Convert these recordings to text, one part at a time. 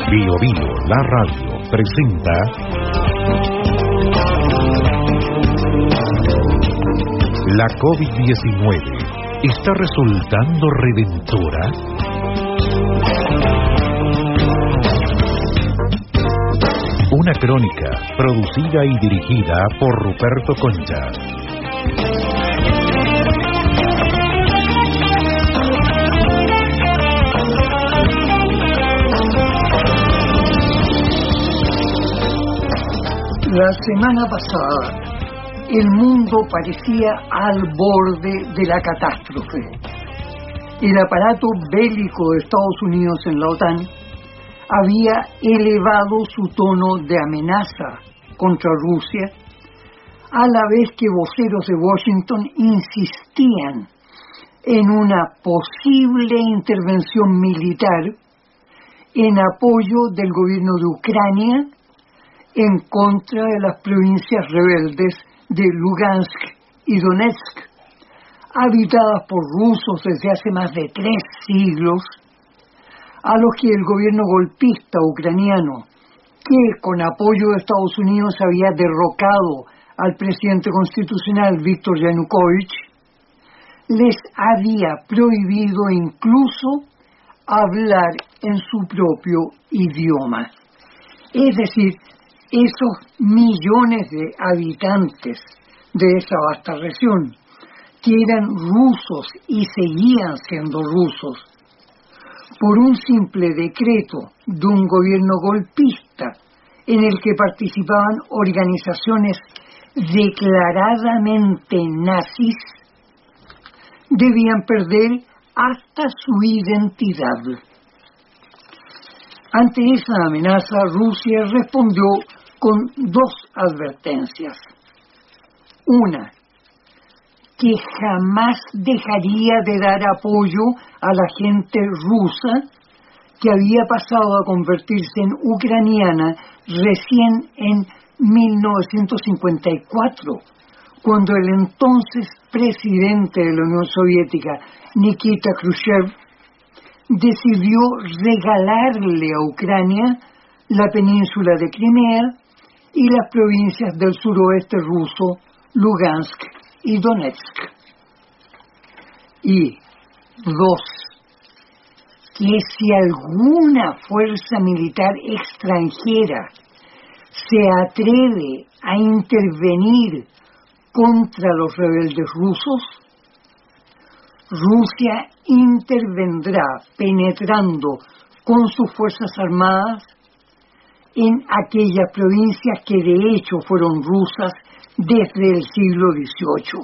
Bio Bio, la radio, presenta La COVID-19 está resultando redentora. Una crónica producida y dirigida por Ruperto Concha. La semana pasada, el mundo parecía al borde de la catástrofe. El aparato bélico de Estados Unidos en la OTAN había elevado su tono de amenaza contra Rusia, a la vez que voceros de Washington insistían en una posible intervención militar en apoyo del gobierno de Ucrania en contra de las provincias rebeldes de Lugansk y Donetsk, habitadas por rusos desde hace más de 3 siglos, a los que el gobierno golpista ucraniano, que con apoyo de Estados Unidos había derrocado al presidente constitucional Víktor Yanukovych, les había prohibido incluso hablar en su propio idioma. Es decir, esos millones de habitantes de esa vasta región, que eran rusos y seguían siendo rusos, por un simple decreto de un gobierno golpista en el que participaban organizaciones declaradamente nazis, debían perder hasta su identidad. Ante esa amenaza, Rusia respondió con 2 advertencias. Una, que jamás dejaría de dar apoyo a la gente rusa que había pasado a convertirse en ucraniana recién en 1954, cuando el entonces presidente de la Unión Soviética, Nikita Khrushchev, decidió regalarle a Ucrania la península de Crimea y las provincias del suroeste ruso, Lugansk y Donetsk. Y 2, que si alguna fuerza militar extranjera se atreve a intervenir contra los rebeldes rusos, Rusia intervendrá penetrando con sus fuerzas armadas en aquellas provincias que de hecho fueron rusas desde el siglo XVIII.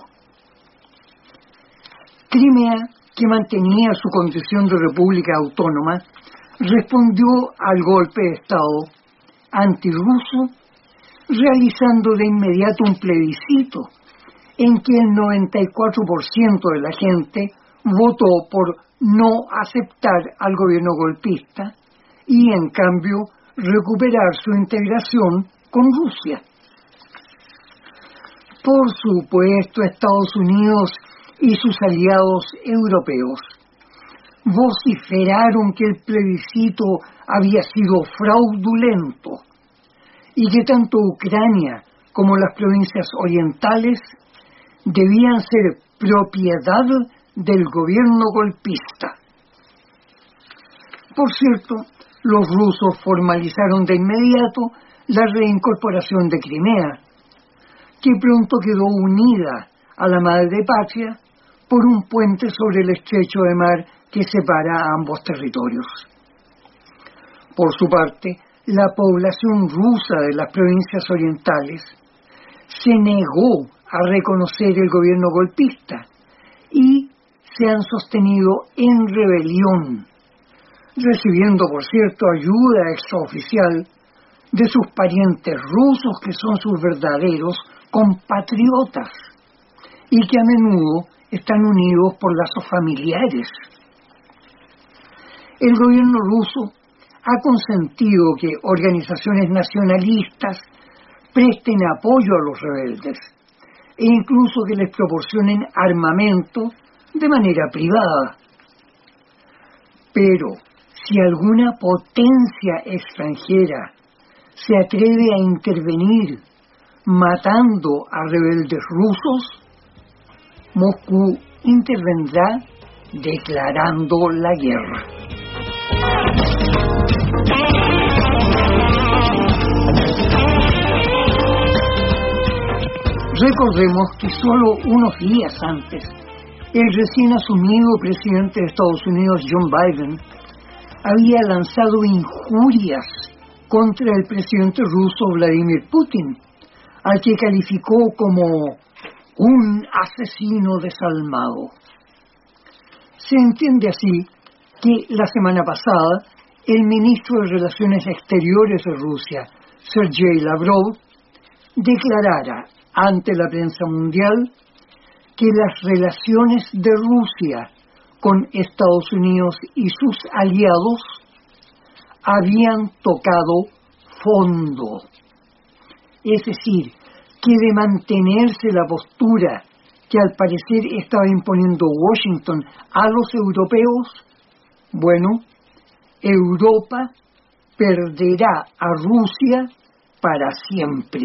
Crimea, que mantenía su condición de república autónoma, respondió al golpe de Estado antirruso, realizando de inmediato un plebiscito en que el 94% de la gente votó por no aceptar al gobierno golpista y, en cambio, recuperar su integración con Rusia. Por supuesto, Estados Unidos y sus aliados europeos vociferaron que el plebiscito había sido fraudulento y que tanto Ucrania como las provincias orientales debían ser propiedad del gobierno golpista. Por cierto, los rusos formalizaron de inmediato la reincorporación de Crimea, que pronto quedó unida a la madre patria por un puente sobre el estrecho de mar que separa a ambos territorios. Por su parte, la población rusa de las provincias orientales se negó a reconocer el gobierno golpista y se han sostenido en rebelión, recibiendo, por cierto, ayuda extraoficial de sus parientes rusos, que son sus verdaderos compatriotas y que a menudo están unidos por lazos familiares. El gobierno ruso ha consentido que organizaciones nacionalistas presten apoyo a los rebeldes e incluso que les proporcionen armamento de manera privada. Pero Si alguna potencia extranjera se atreve a intervenir matando a rebeldes rusos, Moscú intervendrá declarando la guerra. Recordemos que solo unos días antes, el recién asumido presidente de Estados Unidos, John Biden, había lanzado injurias contra el presidente ruso Vladimir Putin, al que calificó como un asesino desalmado. Se entiende así que la semana pasada el ministro de Relaciones Exteriores de Rusia, Sergei Lavrov, declarara ante la prensa mundial que las relaciones de Rusia con Estados Unidos y sus aliados habían tocado fondo. Es decir, que de mantenerse la postura que al parecer estaba imponiendo Washington a los europeos, bueno, Europa perderá a Rusia para siempre.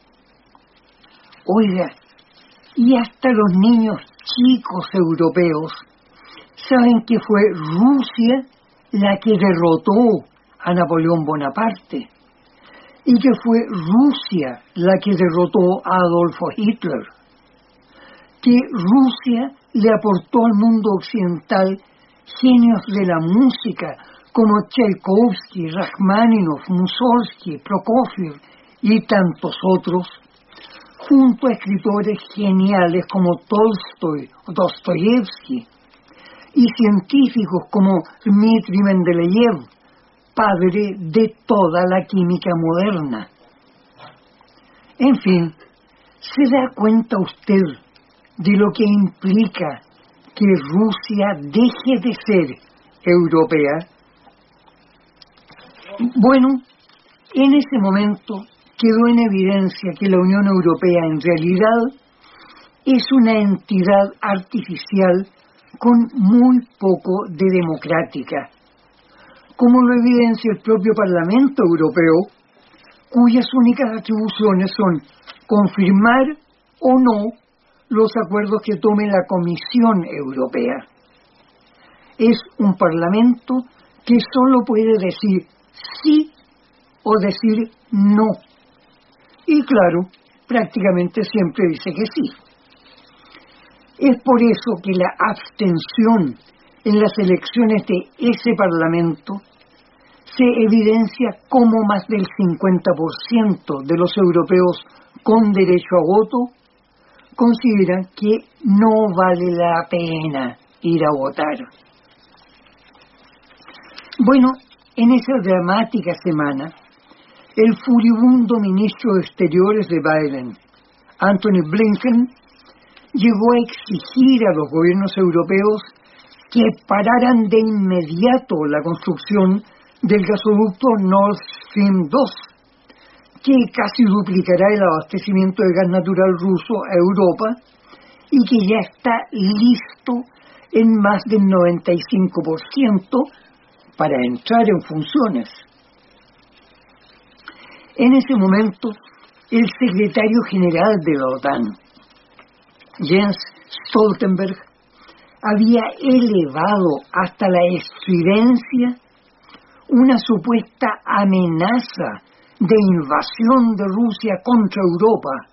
Oiga, y hasta los niños chicos europeos saben que fue Rusia la que derrotó a Napoleón Bonaparte y que fue Rusia la que derrotó a Adolfo Hitler, que Rusia le aportó al mundo occidental genios de la música como Tchaikovsky, Rachmaninoff, Mussorgsky, Prokofiev y tantos otros, junto a escritores geniales como Tolstoy o Dostoyevsky, y científicos como Dmitri Mendeleev, padre de toda la química moderna. En fin, ¿se da cuenta usted de lo que implica que Rusia deje de ser europea? Bueno, en ese momento quedó en evidencia que la Unión Europea en realidad es una entidad artificial con muy poco de democrática, como lo evidencia el propio Parlamento Europeo, cuyas únicas atribuciones son confirmar o no los acuerdos que tome la Comisión Europea. Es un Parlamento que solo puede decir sí o decir no. Y claro, prácticamente siempre dice que sí. Es por eso que la abstención en las elecciones de ese Parlamento se evidencia como más del 50% de los europeos con derecho a voto consideran que no vale la pena ir a votar. Bueno, en esa dramática semana, el furibundo ministro de Exteriores de Biden, Antony Blinken, llegó a exigir a los gobiernos europeos que pararan de inmediato la construcción del gasoducto Nord Stream 2, que casi duplicará el abastecimiento de gas natural ruso a Europa y que ya está listo en más del 95% para entrar en funciones. En ese momento, el secretario general de la OTAN, Jens Stoltenberg, había elevado hasta la estridencia una supuesta amenaza de invasión de Rusia contra Europa.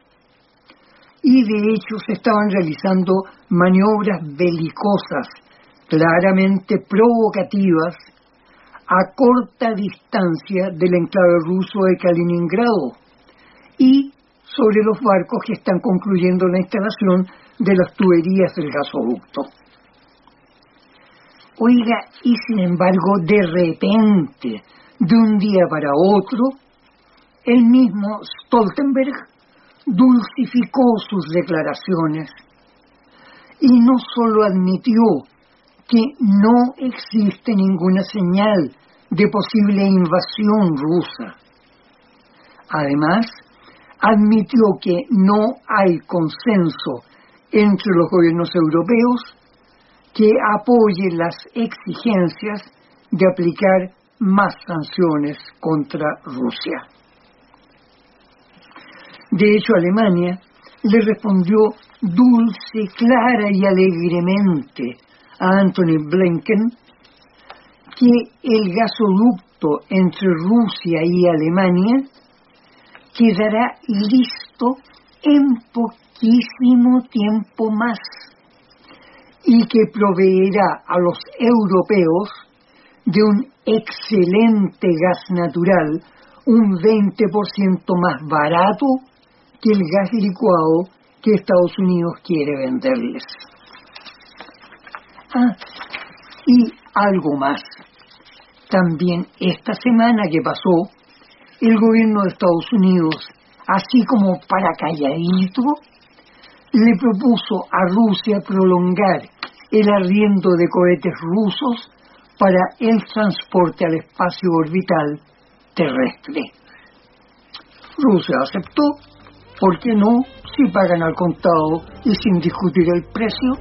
Y de hecho se estaban realizando maniobras belicosas, claramente provocativas, a corta distancia del enclave ruso de Kaliningrado y sobre los barcos que están concluyendo la instalación de las tuberías del gasoducto. Oiga, y sin embargo, de repente, de un día para otro, el mismo Stoltenberg dulcificó sus declaraciones y no solo admitió que no existe ninguna señal de posible invasión rusa. Además, admitió que no hay consenso entre los gobiernos europeos que apoye las exigencias de aplicar más sanciones contra Rusia. De hecho, Alemania le respondió dulce, clara y alegremente a Antony Blinken que el gasoducto entre Rusia y Alemania quedará listo en poquísimo tiempo más y que proveerá a los europeos de un excelente gas natural, un 20% más barato que el gas licuado que Estados Unidos quiere venderles. Y algo más. También esta semana que pasó, el gobierno de Estados Unidos, así como para calladito, le propuso a Rusia prolongar el arriendo de cohetes rusos para el transporte al espacio orbital terrestre. Rusia aceptó, ¿por qué no? Si pagan al contado y sin discutir el precio.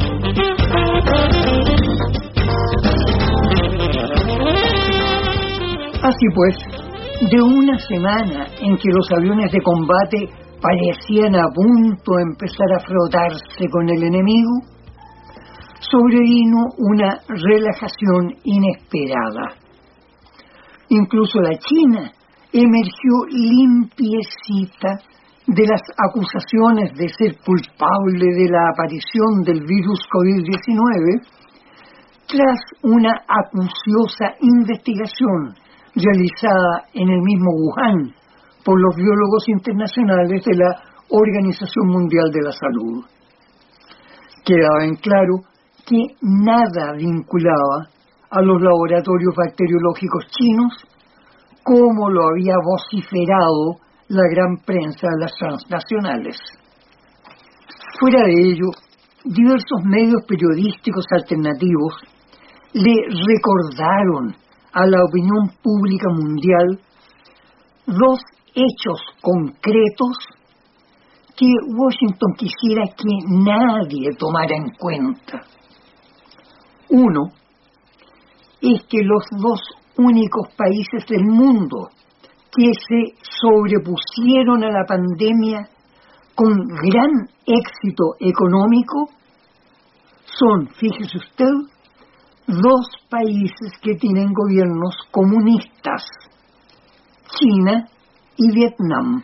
Así pues, de una semana en que los aviones de combate parecían a punto de empezar a frotarse con el enemigo, sobrevino una relajación inesperada. Incluso la China emergió limpiecita de las acusaciones de ser culpable de la aparición del virus COVID-19 tras una acuciosa investigación realizada en el mismo Wuhan por los biólogos internacionales de la Organización Mundial de la Salud. Quedaba en claro que nada vinculaba a los laboratorios bacteriológicos chinos como lo había vociferado la gran prensa de las transnacionales. Fuera de ello, diversos medios periodísticos alternativos le recordaron a la opinión pública mundial dos hechos concretos que Washington quisiera que nadie tomara en cuenta. Uno es que los dos únicos países del mundo que se sobrepusieron a la pandemia con gran éxito económico son, fíjese usted, dos países que tienen gobiernos comunistas, China y Vietnam.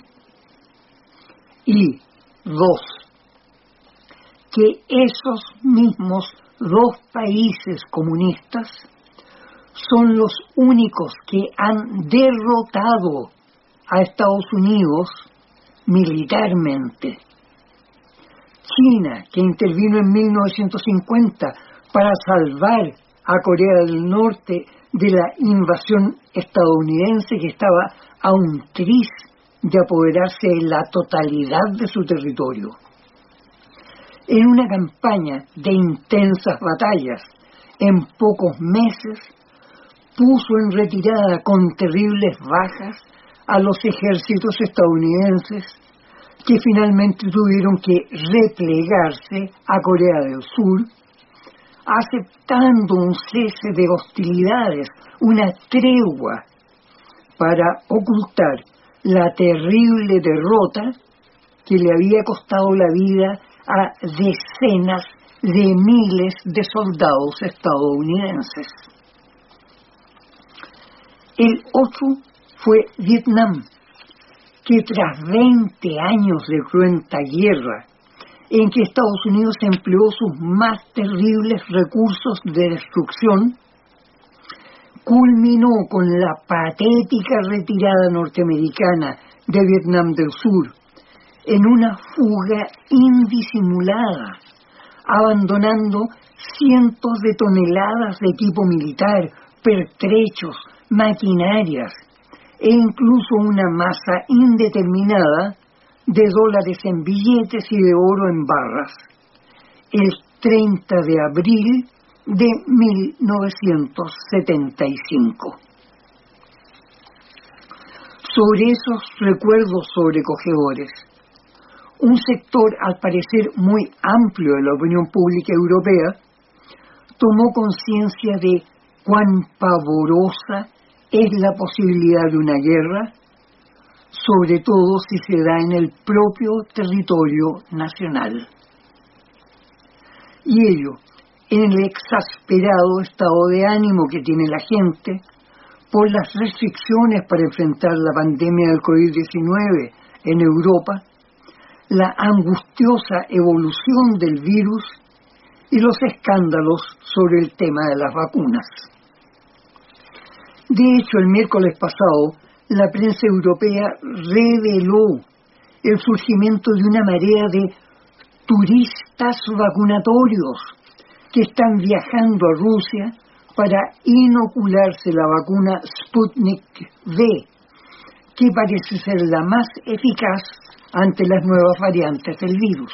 Y dos, que esos mismos dos países comunistas son los únicos que han derrotado a Estados Unidos militarmente. China, que intervino en 1950 para salvar a Corea del Norte de la invasión estadounidense, que estaba a un tris de apoderarse de la totalidad de su territorio. En una campaña de intensas batallas, en pocos meses, puso en retirada con terribles bajas a los ejércitos estadounidenses, que finalmente tuvieron que replegarse a Corea del Sur, aceptando un cese de hostilidades, una tregua, para ocultar la terrible derrota que le había costado la vida a decenas de miles de soldados estadounidenses. El otro fue Vietnam, que tras 20 años de cruenta guerra, en que Estados Unidos empleó sus más terribles recursos de destrucción, culminó con la patética retirada norteamericana de Vietnam del Sur en una fuga indisimulada, abandonando cientos de toneladas de equipo militar, pertrechos, maquinarias e incluso una masa indeterminada de dólares en billetes y de oro en barras, el 30 de abril de 1975. Sobre esos recuerdos sobrecogedores, un sector al parecer muy amplio de la opinión pública europea tomó conciencia de cuán pavorosa es la posibilidad de una guerra, sobre todo si se da en el propio territorio nacional. Y ello, en el exasperado estado de ánimo que tiene la gente por las restricciones para enfrentar la pandemia del COVID-19 en Europa, la angustiosa evolución del virus y los escándalos sobre el tema de las vacunas. De hecho, el miércoles pasado, la prensa europea reveló el surgimiento de una marea de turistas vacunatorios que están viajando a Rusia para inocularse la vacuna Sputnik V, que parece ser la más eficaz ante las nuevas variantes del virus.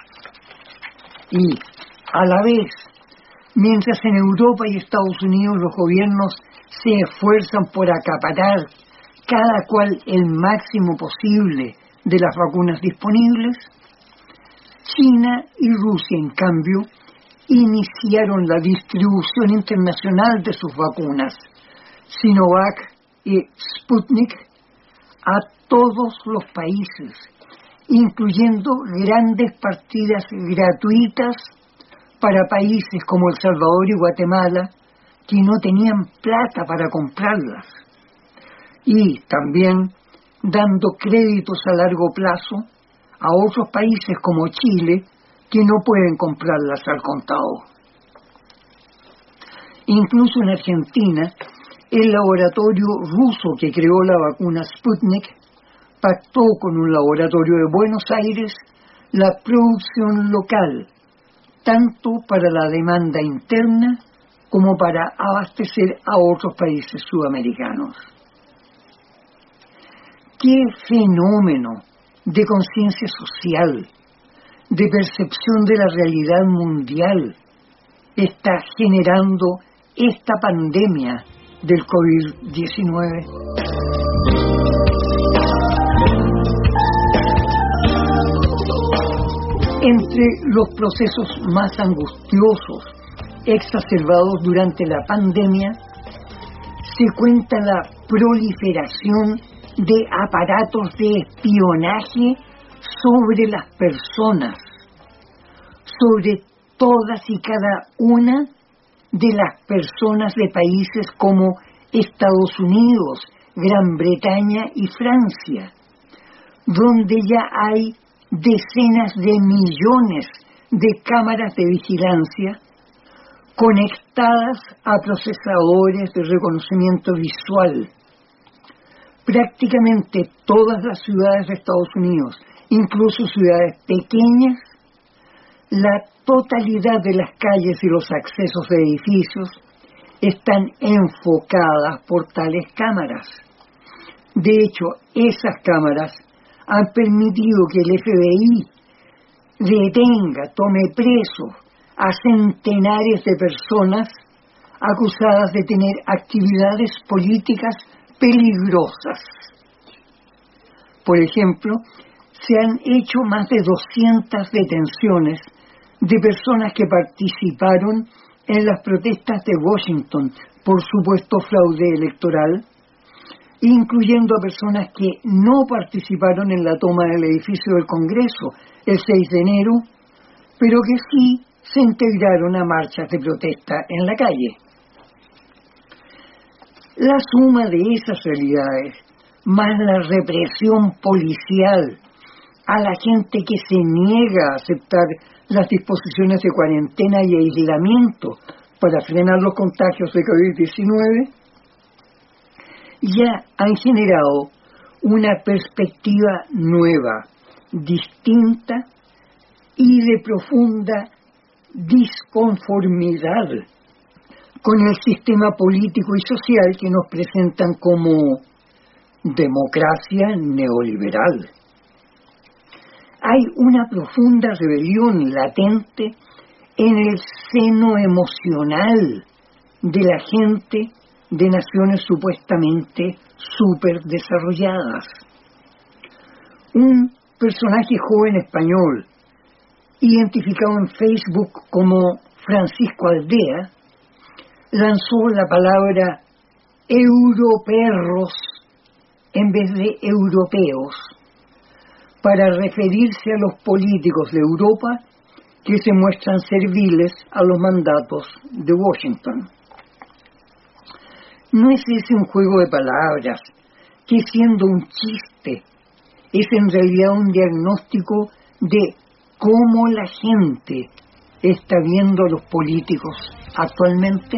Y, a la vez, mientras en Europa y Estados Unidos los gobiernos se esfuerzan por acaparar cada cual el máximo posible de las vacunas disponibles, China y Rusia, en cambio, iniciaron la distribución internacional de sus vacunas, Sinovac y Sputnik, a todos los países, incluyendo grandes partidas gratuitas para países como El Salvador y Guatemala, que no tenían plata para comprarlas, y también dando créditos a largo plazo a otros países como Chile, que no pueden comprarlas al contado. Incluso en Argentina, el laboratorio ruso que creó la vacuna Sputnik pactó con un laboratorio de Buenos Aires la producción local, tanto para la demanda interna como para abastecer a otros países sudamericanos. ¡Qué fenómeno de conciencia social, de percepción de la realidad mundial está generando esta pandemia del COVID-19! Entre los procesos más angustiosos exacerbados durante la pandemia se cuenta la proliferación de aparatos de espionaje sobre las personas, sobre todas y cada una de las personas de países como Estados Unidos, Gran Bretaña y Francia, donde ya hay decenas de millones de cámaras de vigilancia conectadas a procesadores de reconocimiento visual. Prácticamente todas las ciudades de Estados Unidos, incluso ciudades pequeñas, la totalidad de las calles y los accesos de edificios están enfocadas por tales cámaras. De hecho, esas cámaras han permitido que el FBI detenga, tome preso a centenares de personas acusadas de tener actividades políticas peligrosas. Por ejemplo, se han hecho más de 200 detenciones de personas que participaron en las protestas de Washington por supuesto fraude electoral, incluyendo a personas que no participaron en la toma del edificio del Congreso el 6 de enero, pero que sí se integraron a marchas de protesta en la calle. La suma de esas realidades, más la represión policial a la gente que se niega a aceptar las disposiciones de cuarentena y aislamiento para frenar los contagios de COVID-19, ya han generado una perspectiva nueva, distinta y de profunda disconformidad con el sistema político y social que nos presentan como democracia neoliberal. Hay una profunda rebelión latente en el seno emocional de la gente de naciones supuestamente superdesarrolladas. Un personaje joven español, identificado en Facebook como Francisco Aldea, lanzó la palabra europerros en vez de europeos para referirse a los políticos de Europa que se muestran serviles a los mandatos de Washington. No es ese un juego de palabras que, siendo un chiste, es en realidad un diagnóstico de cómo la gente está viendo a los políticos actualmente.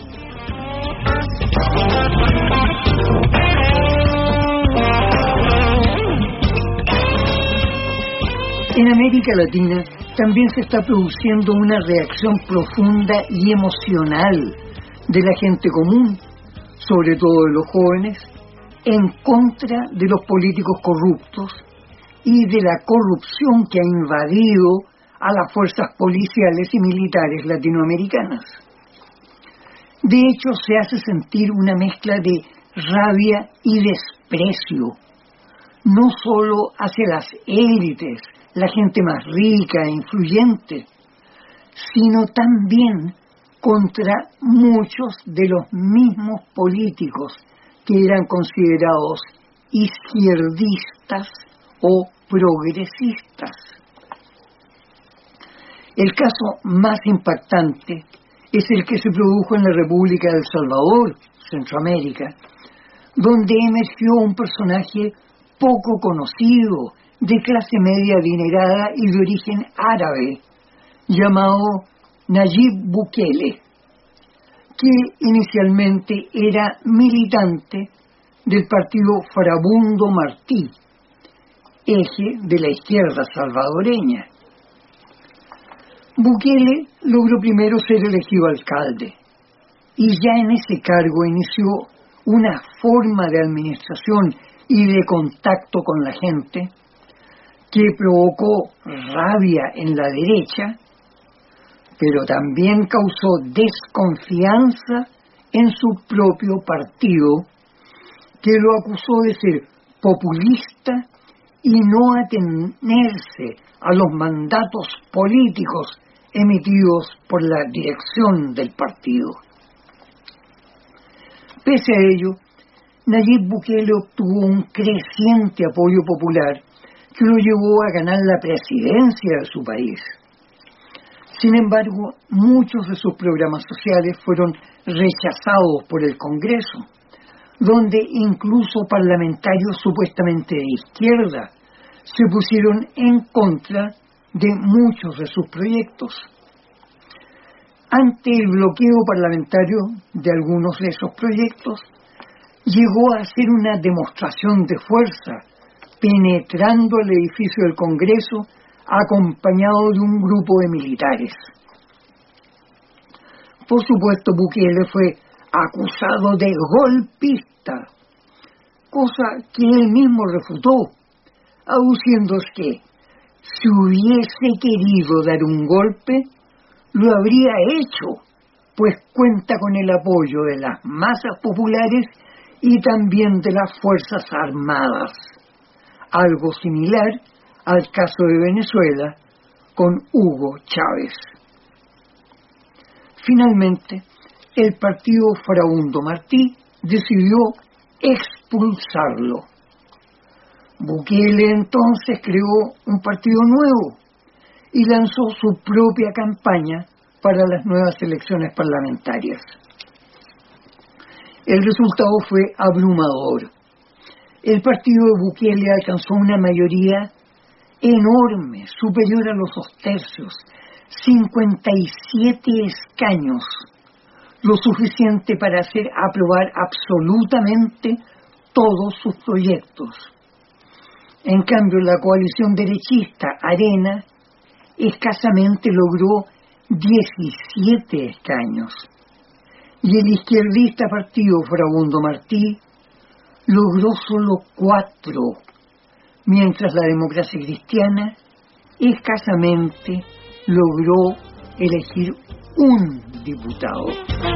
En América Latina también se está produciendo una reacción profunda y emocional de la gente común, sobre todo de los jóvenes, en contra de los políticos corruptos y de la corrupción que ha invadido a las fuerzas policiales y militares latinoamericanas. De hecho, se hace sentir una mezcla de rabia y desprecio, no solo hacia las élites, la gente más rica e influyente, sino también contra muchos de los mismos políticos que eran considerados izquierdistas o progresistas. El caso más impactante es el que se produjo en la República de El Salvador, Centroamérica, donde emergió un personaje poco conocido, de clase media adinerada y de origen árabe, llamado Nayib Bukele, que inicialmente era militante del partido Farabundo Martí, eje de la izquierda salvadoreña. Bukele logró primero ser elegido alcalde y ya en ese cargo inició una forma de administración y de contacto con la gente que provocó rabia en la derecha, pero también causó desconfianza en su propio partido, que lo acusó de ser populista y no atenerse a los mandatos políticos emitidos por la dirección del partido. Pese a ello, Nayib Bukele obtuvo un creciente apoyo popular que lo llevó a ganar la presidencia de su país. Sin embargo, muchos de sus programas sociales fueron rechazados por el Congreso, donde incluso parlamentarios supuestamente de izquierda se pusieron en contra de muchos de sus proyectos. Ante el bloqueo parlamentario de algunos de esos proyectos, llegó a hacer una demostración de fuerza, penetrando el edificio del Congreso acompañado de un grupo de militares. Por supuesto, Bukele fue acusado de golpista, cosa que él mismo refutó, aduciendo que si hubiese querido dar un golpe, lo habría hecho, pues cuenta con el apoyo de las masas populares y también de las Fuerzas Armadas, algo similar al caso de Venezuela con Hugo Chávez. Finalmente, el partido Farabundo Martí decidió expulsarlo. Bukele entonces creó un partido nuevo y lanzó su propia campaña para las nuevas elecciones parlamentarias. El resultado fue abrumador. El partido de Bukele alcanzó una mayoría enorme, superior a los 2 tercios, 57 escaños, lo suficiente para hacer aprobar absolutamente todos sus proyectos. En cambio, la coalición derechista Arena escasamente logró 17 escaños y el izquierdista partido Farabundo Martí logró solo 4, mientras la Democracia Cristiana escasamente logró elegir un diputado.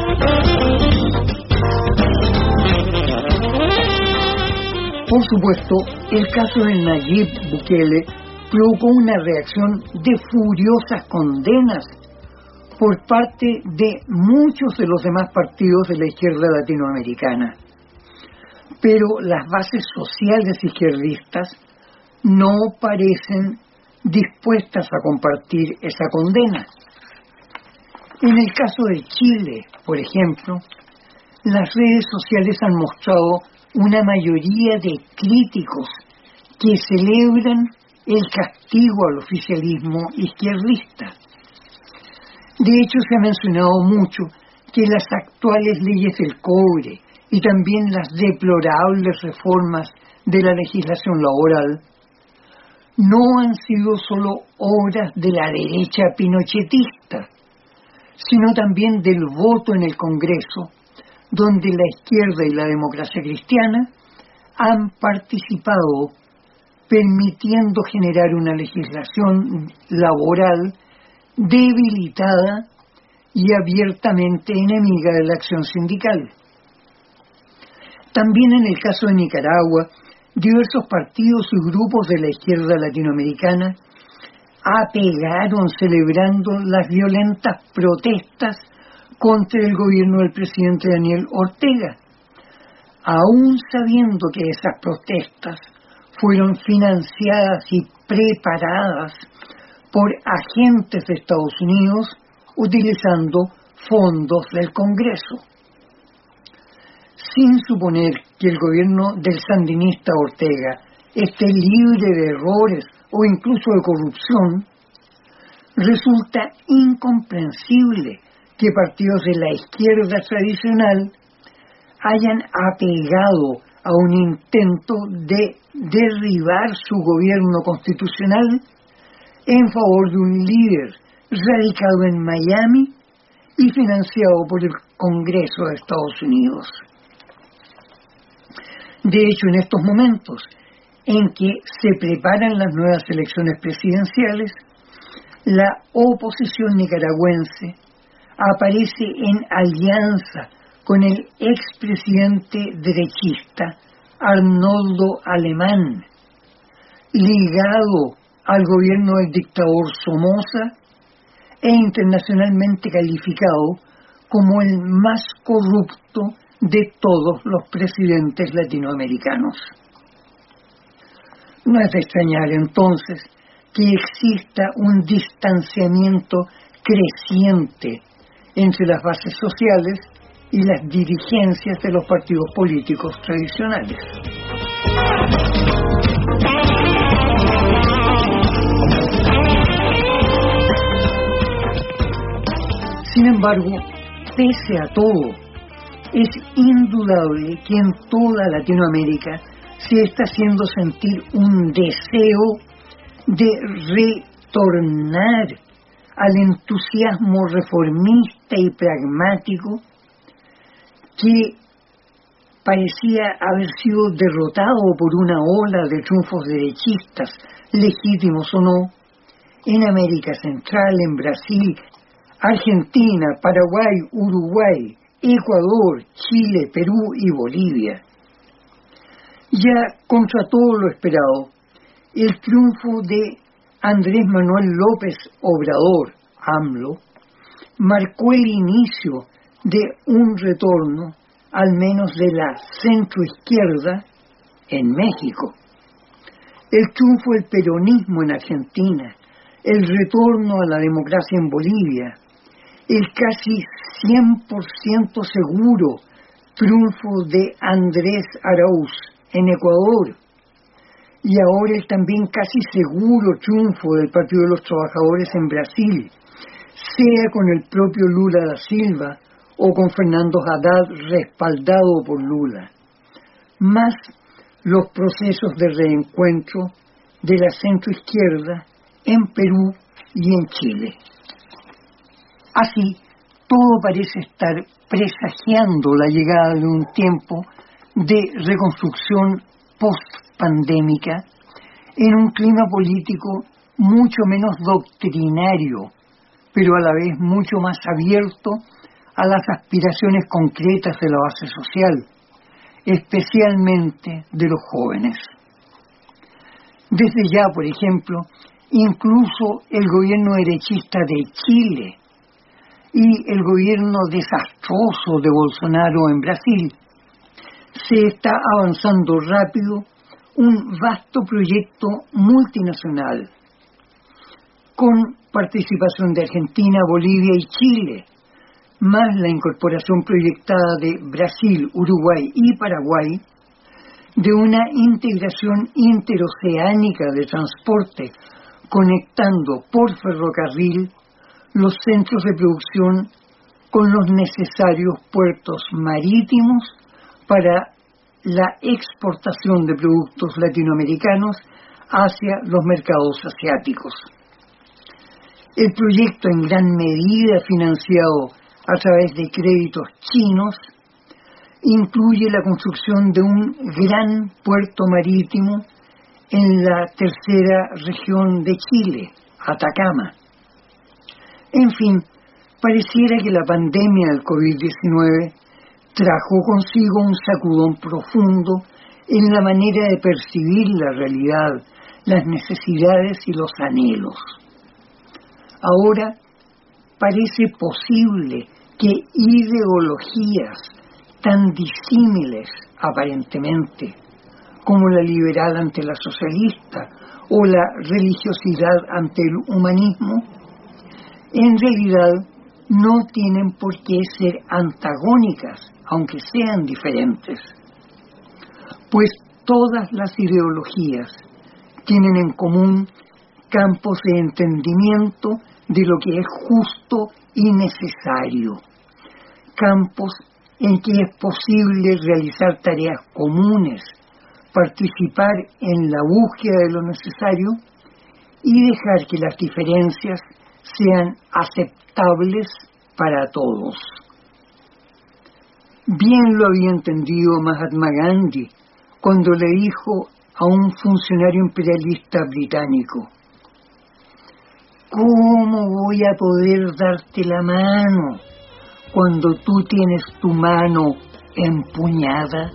Por supuesto, el caso de Nayib Bukele provocó una reacción de furiosas condenas, por parte de muchos de los demás partidos de la izquierda latinoamericana. Pero las bases sociales izquierdistas no parecen dispuestas a compartir esa condena. En el caso de Chile, por ejemplo, las redes sociales han mostrado una mayoría de críticos que celebran el castigo al oficialismo izquierdista. De hecho, se ha mencionado mucho que las actuales leyes del cobre y también las deplorables reformas de la legislación laboral no han sido solo obras de la derecha pinochetista, sino también del voto en el Congreso, donde la izquierda y la democracia cristiana han participado, permitiendo generar una legislación laboral debilitada y abiertamente enemiga de la acción sindical. También en el caso de Nicaragua, diversos partidos y grupos de la izquierda latinoamericana apegaron celebrando las violentas protestas contra el gobierno del presidente Daniel Ortega, aún sabiendo que esas protestas fueron financiadas y preparadas por agentes de Estados Unidos utilizando fondos del Congreso. Sin suponer que el gobierno del sandinista Ortega esté libre de errores o incluso de corrupción, resulta incomprensible que partidos de la izquierda tradicional hayan apegado a un intento de derribar su gobierno constitucional en favor de un líder radicado en Miami y financiado por el Congreso de Estados Unidos. De hecho, en estos momentos en que se preparan las nuevas elecciones presidenciales, la oposición nicaragüense aparece en alianza con el expresidente derechista Arnoldo Alemán, ligado al gobierno del dictador Somoza e internacionalmente calificado como el más corrupto de todos los presidentes latinoamericanos. No es de extrañar entonces que exista un distanciamiento creciente entre las bases sociales y las dirigencias de los partidos políticos tradicionales. Sin embargo, pese a todo, es indudable que en toda Latinoamérica se está haciendo sentir un deseo de retornar al entusiasmo reformista y pragmático que parecía haber sido derrotado por una ola de triunfos derechistas, legítimos o no, en América Central, en Brasil, Argentina, Paraguay, Uruguay, Ecuador, Chile, Perú y Bolivia. Ya contra todo lo esperado, el triunfo de Andrés Manuel López Obrador, AMLO, marcó el inicio de un retorno, al menos de la centroizquierda, en México. El triunfo del peronismo en Argentina, el retorno a la democracia en Bolivia, el casi 100% seguro triunfo de Andrés Arauz en Ecuador, y ahora el también casi seguro triunfo del Partido de los Trabajadores en Brasil, sea con el propio Lula da Silva o con Fernando Haddad respaldado por Lula, más los procesos de reencuentro de la centroizquierda en Perú y en Chile. Así, todo parece estar presagiando la llegada de un tiempo de reconstrucción post-pandémica en un clima político mucho menos doctrinario, pero a la vez mucho más abierto a las aspiraciones concretas de la base social, especialmente de los jóvenes. Desde ya, por ejemplo, incluso el gobierno derechista de Chile y el gobierno desastroso de Bolsonaro en Brasil, se está avanzando rápido un vasto proyecto multinacional con participación de Argentina, Bolivia y Chile, más la incorporación proyectada de Brasil, Uruguay y Paraguay, de una integración interoceánica de transporte conectando por ferrocarril los centros de producción con los necesarios puertos marítimos para la exportación de productos latinoamericanos hacia los mercados asiáticos. El proyecto, en gran medida financiado a través de créditos chinos, incluye la construcción de un gran puerto marítimo en la tercera región de Chile, Atacama. En fin, pareciera que la pandemia del COVID-19 trajo consigo un sacudón profundo en la manera de percibir la realidad, las necesidades y los anhelos. Ahora parece posible que ideologías tan disímiles aparentemente como la liberal ante la socialista o la religiosidad ante el humanismo, en realidad no tienen por qué ser antagónicas, aunque sean diferentes, pues todas las ideologías tienen en común campos de entendimiento de lo que es justo y necesario, campos en que es posible realizar tareas comunes, participar en la búsqueda de lo necesario y dejar que las diferencias sean aceptables para todos. Bien lo había entendido Mahatma Gandhi cuando le dijo a un funcionario imperialista británico: ¿cómo voy a poder darte la mano cuando tú tienes tu mano empuñada?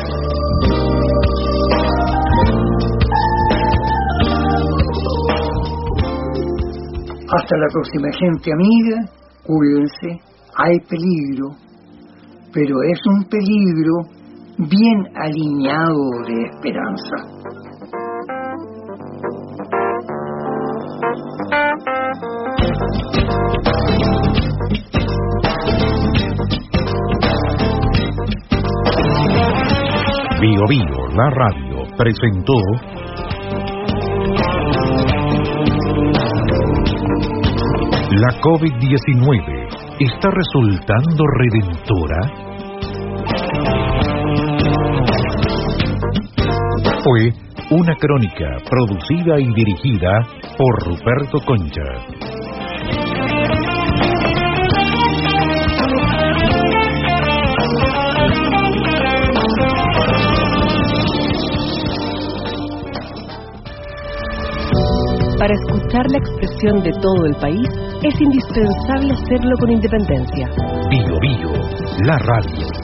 Hasta la próxima, gente amiga. Cuídense, hay peligro, pero es un peligro bien alineado de esperanza. Bio Bio, la radio, presentó ¿la COVID-19 está resultando redentora? Fue una crónica producida y dirigida por Ruperto Concha. Para escuchar la expresión de todo el país, es indispensable hacerlo con independencia. Bio Bio, la radio.